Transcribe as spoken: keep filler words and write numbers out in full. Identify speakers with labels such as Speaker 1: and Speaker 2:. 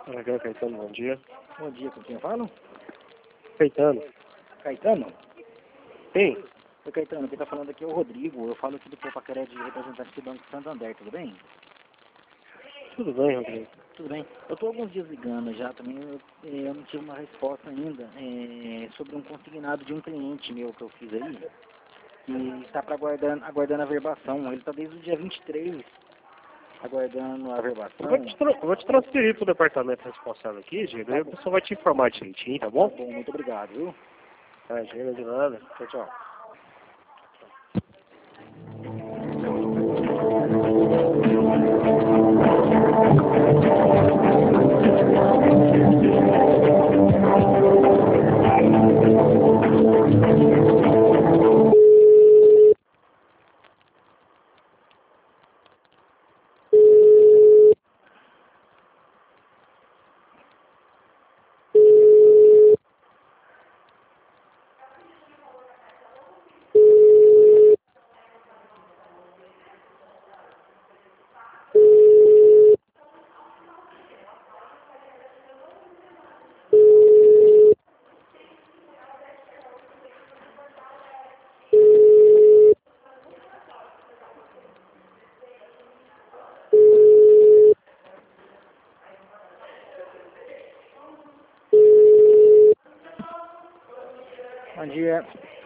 Speaker 1: H. Caetano, bom dia.
Speaker 2: Bom dia, com quem eu falo?
Speaker 1: Caetano.
Speaker 2: Caetano?
Speaker 1: Sim.
Speaker 2: Oi, Caetano, quem tá falando aqui é o Rodrigo. Eu falo aqui do Popacaré de representante do Banco Santander, tudo bem?
Speaker 1: Tudo bem, Rodrigo?
Speaker 2: Tudo bem. Eu tô há alguns dias ligando já também, eu, eh, eu não tive uma resposta ainda eh, sobre um consignado de um cliente meu que eu fiz aí, que está pra aguardando, aguardando a verbação. Ele está desde o dia vinte e três aguardando a
Speaker 1: Eu
Speaker 2: verbação.
Speaker 1: vou te, tra- eu vou te transferir pro departamento responsável aqui, Diego, aí o pessoal vai te informar direitinho, tá
Speaker 2: Tá
Speaker 1: bom?
Speaker 2: bom, muito obrigado, viu?
Speaker 1: Ah, Diego, de nada. Tchau, tchau.
Speaker 2: Bom dia.